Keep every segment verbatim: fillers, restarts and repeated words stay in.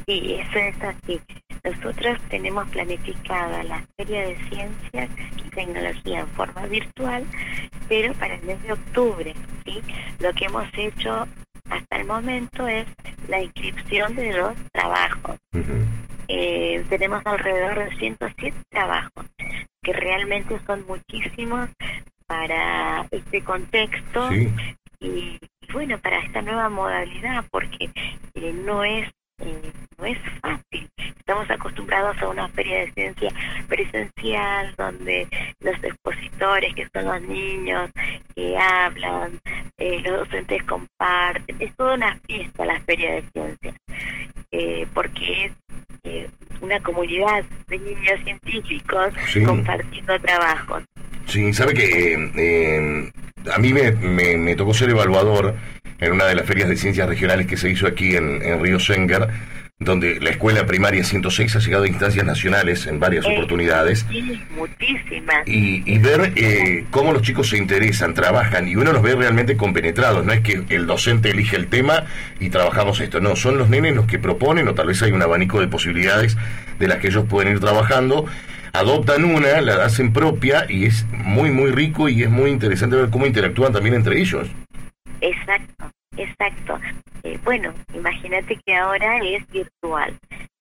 Sí, eso es así. Nosotros tenemos planificada la Feria de Ciencias y Tecnología en forma virtual, pero para el mes de octubre, ¿sí? Lo que hemos hecho hasta el momento es la inscripción de los trabajos. Uh-huh. Eh, tenemos alrededor de ciento siete trabajos, que realmente son muchísimos para este contexto. Sí. y, y bueno, para esta nueva modalidad, porque eh, no es eh, no es fácil. Estamos acostumbrados a una feria de ciencia presencial, donde los expositores, que son los niños, que hablan, eh, los docentes comparten. Es toda una fiesta la feria de ciencias, eh, porque es eh, una comunidad de niños científicos, sí, compartiendo trabajos. Sí, sabe que eh, eh, a mí me, me, me tocó ser evaluador en una de las ferias de ciencias regionales que se hizo aquí en, en Río Sengar, donde la escuela primaria ciento seis ha llegado a instancias nacionales en varias eh, oportunidades. Sí, muchísimas. Y, y ver eh, cómo los chicos se interesan, trabajan, y uno los ve realmente compenetrados. No es que el docente elige el tema y trabajamos esto, no, son los nenes los que proponen, o tal vez hay un abanico de posibilidades de las que ellos pueden ir trabajando, adoptan una, la hacen propia, y es muy, muy rico, y es muy interesante ver cómo interactúan también entre ellos. Exacto, exacto. Eh, bueno, imagínate que ahora es virtual,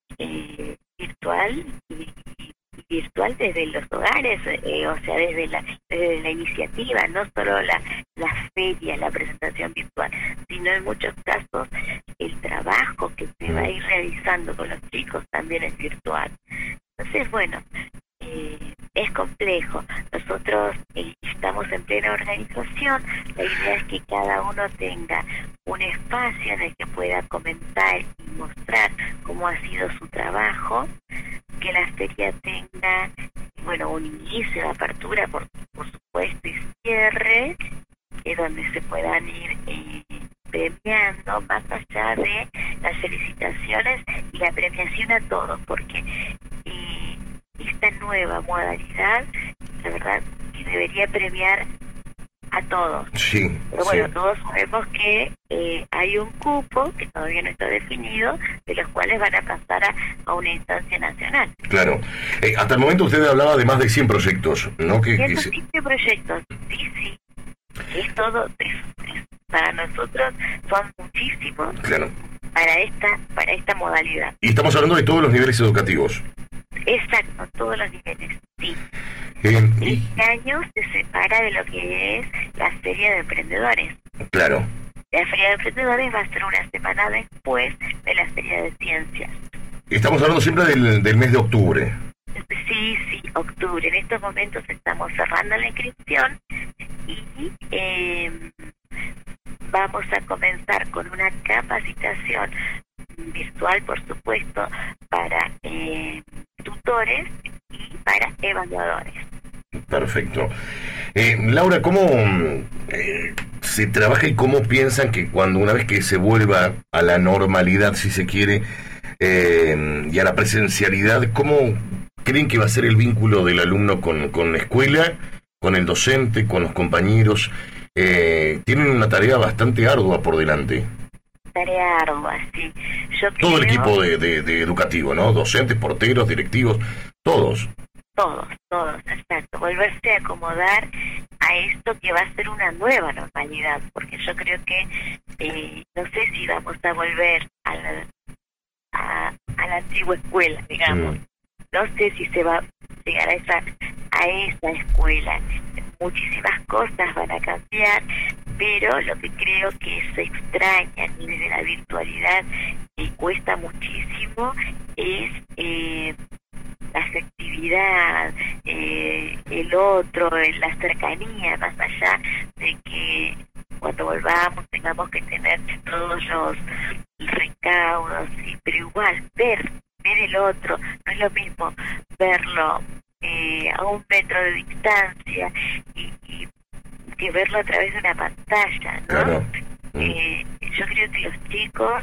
eh, virtual y, y virtual desde los hogares, eh, o sea, desde la, desde la iniciativa, no solo la, la feria, la presentación virtual, sino en muchos casos el trabajo que se va a ir realizando con los chicos también es virtual. Entonces, bueno, eh, es complejo. Nosotros eh, estamos en plena organización. La idea es que cada uno tenga un espacio en el que pueda comentar y mostrar cómo ha sido su trabajo, que la feria tenga, bueno, un inicio de apertura, por, por supuesto, y cierre, eh, donde se puedan ir eh, premiando, más allá de las felicitaciones y la premiación a todos, porque eh, esta nueva modalidad, la verdad, que debería premiar a todos. Sí. Pero bueno, sí. Todos sabemos que eh, hay un cupo que todavía no está definido, de los cuales van a pasar a, a una instancia nacional. Claro. Eh, hasta el momento usted hablaba de más de cien proyectos, ¿no? Que, ciento que quince proyectos, sí, sí. Es todo, es, es, para nosotros son muchísimos. Claro. Para esta, para esta modalidad. Y estamos hablando de todos los niveles educativos. Exacto, todos los niveles, sí. Eh, este año se separa de lo que es la Feria de Emprendedores. Claro. La Feria de Emprendedores va a ser una semana después de la Feria de Ciencias. Estamos hablando siempre del, del mes de octubre. Sí, sí, octubre. En estos momentos estamos cerrando la inscripción y eh, vamos a comenzar con una capacitación virtual, por supuesto, para eh, tutores y para evaluadores. Perfecto. Eh, Laura, ¿cómo eh, se trabaja y cómo piensan que cuando una vez que se vuelva a la normalidad, si se quiere, eh, y a la presencialidad, cómo creen que va a ser el vínculo del alumno con, con la escuela, con el docente, con los compañeros? Eh, tienen una tarea bastante ardua por delante. Tarea ardua, sí. Yo Todo creo... el equipo de, de, de educativo, ¿no? Docentes, porteros, directivos, todos. Todos, todos, exacto. Volverse a acomodar a esto que va a ser una nueva normalidad, porque yo creo que eh, no sé si vamos a volver a la, a, a la antigua escuela, digamos. Mm. No sé si se va a llegar a esa, a esa escuela. Muchísimas cosas van a cambiar, pero lo que creo que se extraña a nivel de la virtualidad y cuesta muchísimo es eh, la afectividad, eh, el otro, la cercanía, más allá de que cuando volvamos tengamos que tener todos los recaudos, sí, pero igual ver, ver el otro, no es lo mismo verlo eh, a un metro de distancia y, y que verlo a través de una pantalla, ¿no? Claro. Eh, yo creo que los chicos,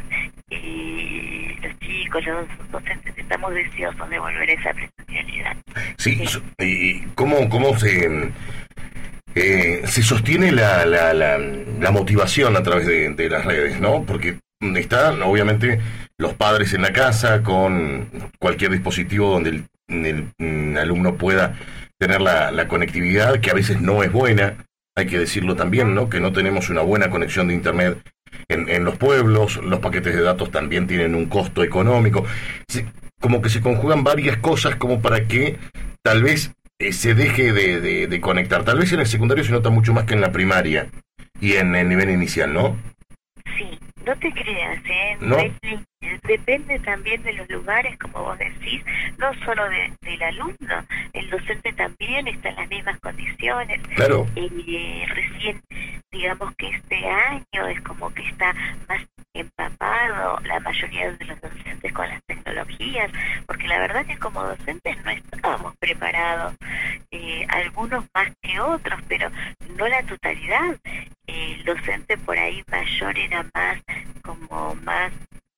eh, los chicos, los docentes estamos deseosos de volver a esa presencialidad. Sí, sí. ¿Y cómo, cómo se eh, se sostiene la, la, la, la motivación a través de, de las redes, ¿no? Porque está, obviamente, los padres en la casa, con cualquier dispositivo donde el, el, el alumno pueda tener la, la conectividad, que a veces no es buena, hay que decirlo también, ¿no? Que no tenemos una buena conexión de internet en, en los pueblos, los paquetes de datos también tienen un costo económico, se, como que se conjugan varias cosas como para que tal vez eh, se deje de, de, de conectar. Tal vez en el secundario se nota mucho más que en la primaria y en el nivel inicial, ¿no? Sí, no te creas, ¿eh? ¿No? Depende también de los lugares, como vos decís, no solo de, del alumno, el docente también está en las mismas condiciones. Claro. Eh, recién, digamos que este año es como que está más empapado la mayoría de los docentes con las tecnologías, porque la verdad que como docentes no estábamos preparados, eh, algunos más que otros, pero no la totalidad. Eh, el docente por ahí mayor era más, como más,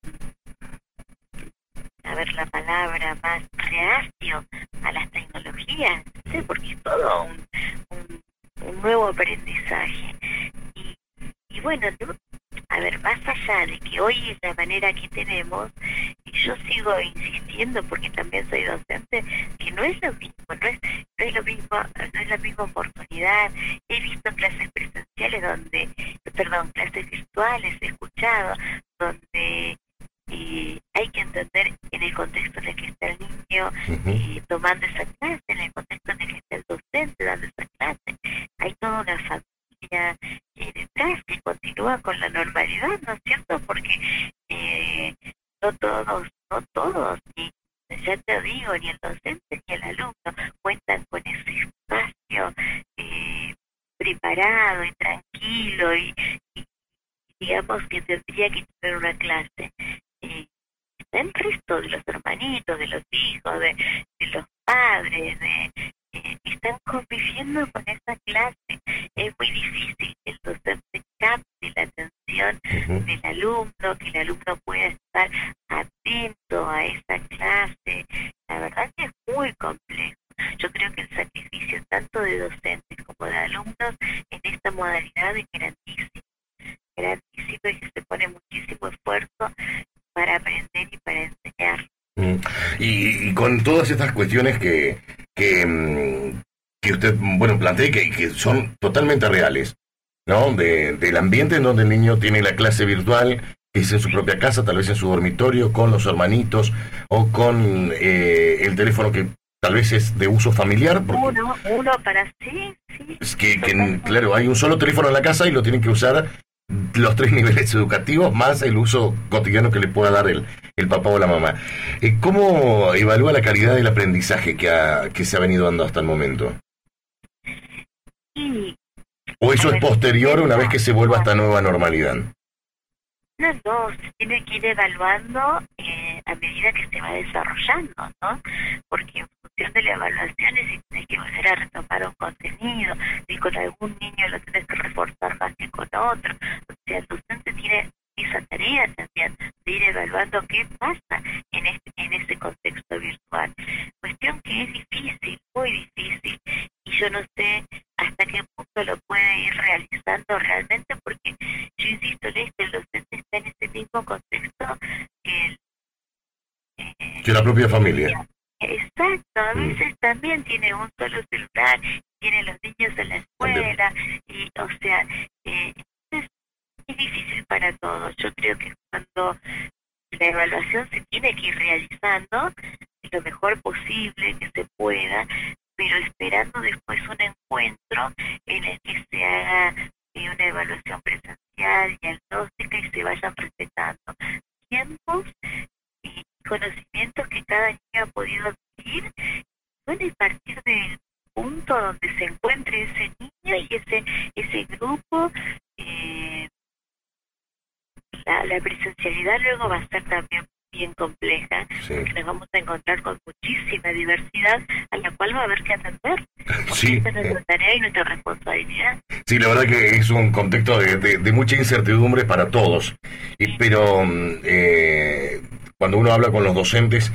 a ver la palabra, más reacio a las tecnologías, ¿sí? Porque es todo un, un, un nuevo aprendizaje. Y, y bueno, ¿no? A ver, más allá de que hoy es la manera que tenemos, y yo sigo insistiendo porque también soy docente, que no es lo mismo, no es, no es lo mismo, no es la misma oportunidad. He visto clases presenciales donde, perdón, clases virtuales, he escuchado, donde eh, hay que entender en el contexto en el que está el niño eh, tomando esa clase, en el contexto en el que está el docente dando esa clase. Hay toda una familia eh, detrás que continúa con la normalidad, ¿no es cierto? Porque eh, no todos, no todos, ni ya te digo, ni el docente ni el alumno cuentan con ese espacio eh, preparado y tranquilo y, y digamos que tendría que tener una clase. Eh, está el resto de los hermanitos, de los hijos, de, de los padres, de, eh, están conviviendo con esa clase. Es muy difícil que el docente capte la atención uh-huh. del alumno, que el alumno pueda estar atento a esa clase. La verdad que es muy complejo. Yo creo que el sacrificio tanto de docentes como de alumnos en esta modalidad es grandísimo, grandísimo y que se pone muchísimo esfuerzo para aprender y para enseñar. Mm. Y, y con todas estas cuestiones que, que, que usted, bueno, plantea que, que son totalmente reales, ¿no? De, del ambiente en donde el niño tiene la clase virtual, que es en su propia casa, tal vez en su dormitorio, con los hermanitos, o con eh, el teléfono que tal vez es de uso familiar. Uno, uno para sí, sí. Es que, que, claro, hay un solo teléfono en la casa y lo tienen que usar los tres niveles educativos más el uso cotidiano que le pueda dar el, el papá o la mamá. Eh, ¿Cómo evalúa la calidad del aprendizaje que, ha, que se ha venido dando hasta el momento? Y, ¿O eso es posterior una vez que se vuelva a esta nueva normalidad? No, no, se tiene que ir evaluando eh, a medida que se va desarrollando, ¿no? Porque en función de la evaluación es si tienes que volver a retomar un contenido, si con algún niño lo tienes que reforzar más que con otro. O sea, el docente tiene esa tarea también de ir evaluando qué pasa en este en ese contexto virtual. Cuestión que es difícil, muy difícil, y yo no sé hasta qué punto lo puede ir realizando realmente, porque yo insisto en esto, el docente está en ese mismo contexto que el, eh, que la propia familia. Exacto, a veces mm. también tiene un solo celular, tiene los niños en la escuela, y o sea, eh, es, es difícil para todos. Yo creo que cuando la evaluación se tiene que ir realizando lo mejor posible que se pueda, pero esperando después un encuentro en el que se haga eh, una evaluación presencial, diagnóstica y se vayan respetando tiempos y conocimientos que cada niño ha podido adquirir. Bueno, y partir del punto donde se encuentre ese niño y ese ese grupo, eh, la, la presencialidad luego va a ser también bien compleja, sí. Porque nos vamos a encontrar con muchísima diversidad a la cual va a haber que atender. Sí. Esa es nuestra tarea y nuestra responsabilidad. Sí, la verdad que es un contexto de, de, de mucha incertidumbre para todos. Y, pero eh, cuando uno habla con los docentes,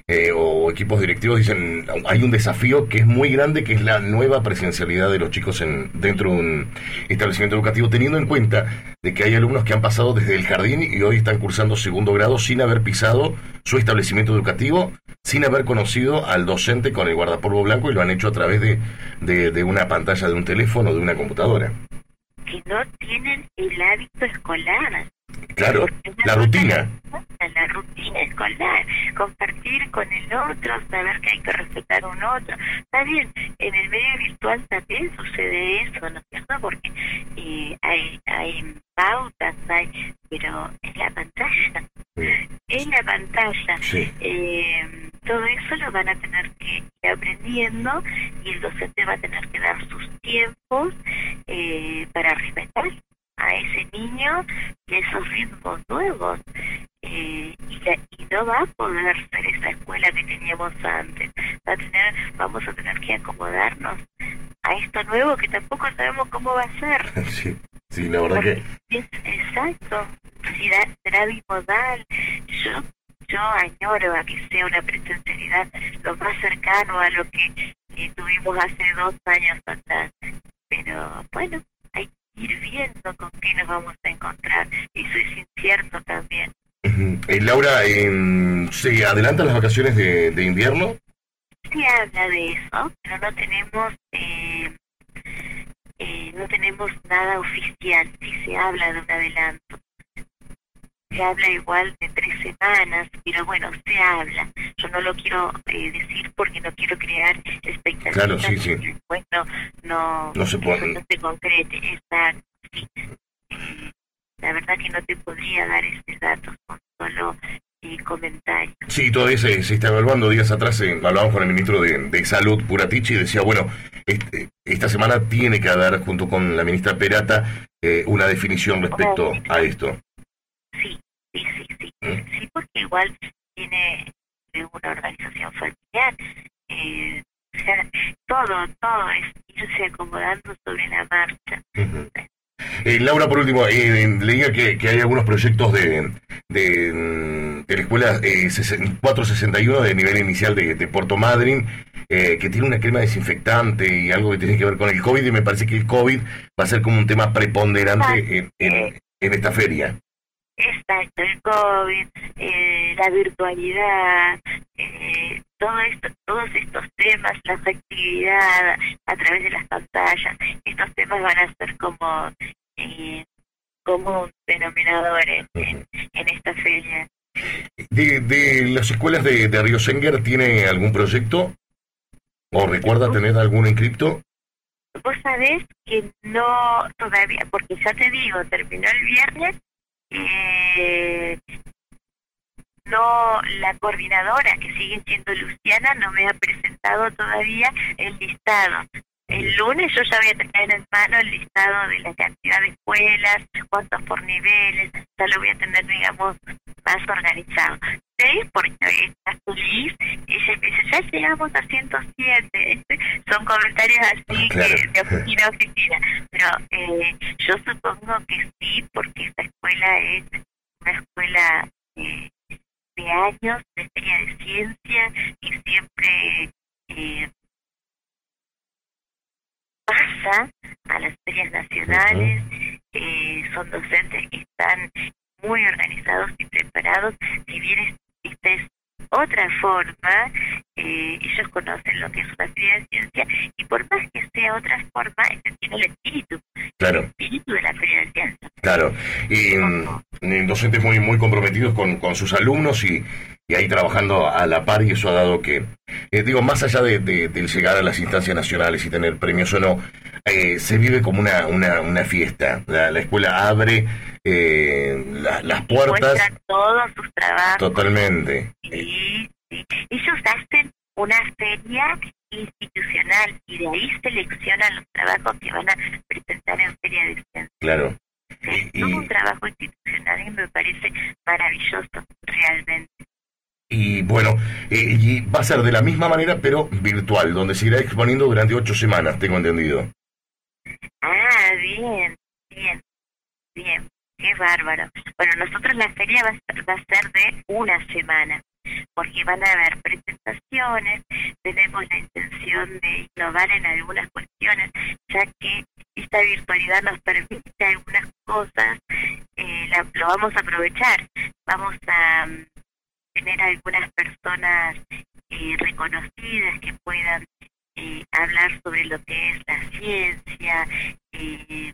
eh, o equipos directivos dicen, hay un desafío que es muy grande, que es la nueva presencialidad de los chicos en dentro de un establecimiento educativo, teniendo en cuenta de que hay alumnos que han pasado desde el jardín y hoy están cursando segundo grado sin haber pisado su establecimiento educativo, sin haber conocido al docente con el guardapolvo blanco, y lo han hecho a través de, de, de una pantalla de un teléfono, de una computadora. Que no tienen el hábito escolar. Claro, la rutina. La rutina escolar, compartir con el otro, saber que hay que respetar a un otro. Está bien, en el medio virtual también sucede eso, ¿no es cierto? Porque eh, hay, hay pautas, hay, pero en la pantalla, en la pantalla, sí. eh, todo eso lo van a tener que ir aprendiendo y el docente va a tener que dar sus tiempos eh, para respetar a ese niño y esos ritmos nuevos. Eh, y, la, y no va a poder ser esa escuela que teníamos antes. Va a tener, vamos a tener que acomodarnos a esto nuevo que tampoco sabemos cómo va a ser. Sí, sí, la verdad Porque que... es exacto. Si da, será bimodal. Yo, yo añoro a que sea una presencialidad lo más cercano a lo que eh, tuvimos hace dos años atrás. Pero bueno, hay que ir viendo con qué nos vamos a encontrar. Eso es incierto también. Eh, Laura, eh, ¿se adelantan las vacaciones de, de invierno? Se habla de eso, pero no tenemos eh, eh, no tenemos nada oficial. Sí se habla de un adelanto. Se habla igual de tres semanas, pero bueno, se habla. Yo no lo quiero eh, decir porque no quiero crear expectativas. Claro, sí, sí. Después no, no, no se puede. no se concrete. Exacto, sí. Eh, la verdad que no te podría dar ese dato con solo eh, comentarios. Sí, todavía se, se está evaluando. Días atrás eh, hablábamos con el ministro de, de Salud, Puratichi, y decía, bueno, este, esta semana tiene que haber, junto con la ministra Perata, eh, una definición respecto oh, a esto. Sí, sí, sí, sí. ¿Mm? Sí, porque igual tiene de una organización familiar. Eh, o sea, todo, todo es irse acomodando sobre la marcha. Uh-huh. Eh, Laura, por último, eh, leía que, que hay algunos proyectos de, de, de la escuela eh, cuatrocientos sesenta y uno de nivel inicial de, de Puerto Madryn, eh, que tiene una crema desinfectante y algo que tiene que ver con el COVID, y me parece que el COVID va a ser como un tema preponderante en, en, en esta feria. Exacto, el COVID, eh, la virtualidad, eh, todo esto, todos estos temas, la afectividad a través de las pantallas, estos temas van a ser como eh, como un denominador en, en, en esta feria. ¿De, de las escuelas de, de Río Senguer tiene algún proyecto? ¿O recuerda tener algún inscripto? Vos sabés que no todavía, porque ya te digo, terminó el viernes. Eh, no, la coordinadora, que sigue siendo Luciana, no me ha presentado todavía el listado. El lunes yo ya voy a tener en mano el listado de la cantidad de escuelas, cuántos por niveles, ya lo voy a tener, digamos, más organizado. ¿Sí? Porque está feliz, ella me dice, ya llegamos a ciento siete. Son comentarios así, claro, que de oficina a oficina. Pero eh, yo supongo que sí, porque esta escuela es una escuela eh, de años, de feria de ciencia, y siempre eh, pasa a las ferias nacionales. Uh-huh. eh, son docentes que están muy organizados y preparados. Si bien esta es otra forma, eh, ellos conocen lo que es una feria de ciencia, y por más que sea otra forma, este tiene el espíritu, claro. el espíritu de la feria de ciencia. Claro, y mm, docentes muy muy comprometidos con, con sus alumnos y, y ahí trabajando a la par, y eso ha dado que, eh, digo, más allá de, de, de llegar a las instancias nacionales y tener premios o no, eh, se vive como una, una, una fiesta. La, la escuela abre eh, la, las puertas. Muestran todos sus trabajos. Totalmente. Sí, sí. Ellos hacen una feria institucional y de ahí seleccionan los trabajos que van a presentar en feria de ciencia. Claro. Sí, y, es un trabajo institucional y me parece maravilloso, realmente. Y bueno, eh, y va a ser de la misma manera, pero virtual, donde se irá exponiendo durante ocho semanas, tengo entendido. Ah, bien, bien, bien, qué bárbaro. Bueno, nosotros la feria va a ser, va a ser de una semana, porque van a haber presentaciones, tenemos la intención de innovar en algunas cuestiones, ya que esta virtualidad nos permite algunas cosas, eh, la, lo vamos a aprovechar, vamos a um, tener algunas personas eh, reconocidas que puedan eh, hablar sobre lo que es la ciencia, eh,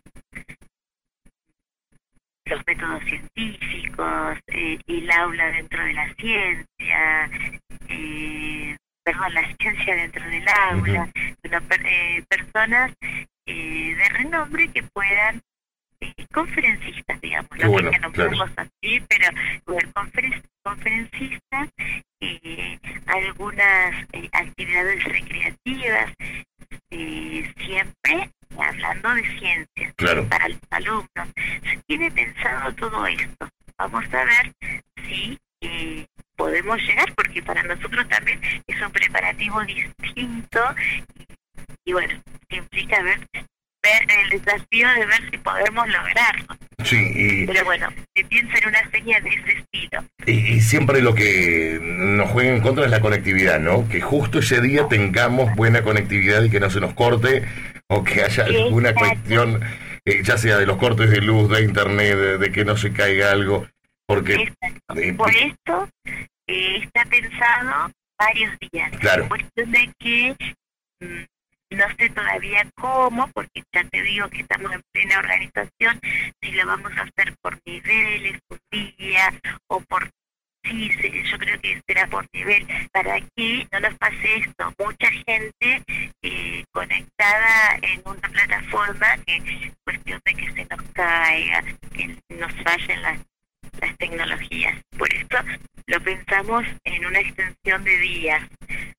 los métodos científicos, eh, el aula dentro de la ciencia, eh, perdón, la ciencia dentro del aula, uh-huh. bueno, per, eh, personas eh, de renombre que puedan, eh, conferencistas, digamos, no bueno, que nombramos claro. así, pero bueno, confer, conferencistas, eh, algunas eh, actividades recreativas, eh, siempre hablando de ciencias, claro. para los alumnos. Se tiene pensado todo esto. Vamos a ver si eh, podemos llegar, porque para nosotros también es un preparativo distinto y, y bueno, implica ver, ver el desafío de ver si podemos lograrlo. Sí, y, pero bueno, se piensa en una serie de ese estilo. Y, y siempre lo que nos juega en contra es la conectividad, ¿no? Que justo ese día tengamos buena conectividad y que no se nos corte, o que haya alguna Exacto. cuestión, eh, ya sea de los cortes de luz, de internet, de, de que no se caiga algo, porque... Eh, Por esto eh, está pensado varios días. Claro. Cuestión de que mmm, no sé todavía cómo, porque ya te digo que estamos en plena organización, si lo vamos a hacer por niveles, un día, o por... Sí, sí, yo creo que será por nivel, para que no nos pase esto. Mucha gente eh, conectada en una plataforma, que cuestión de que se nos caiga, que nos fallen las, las tecnologías. Por eso lo pensamos en una extensión de días.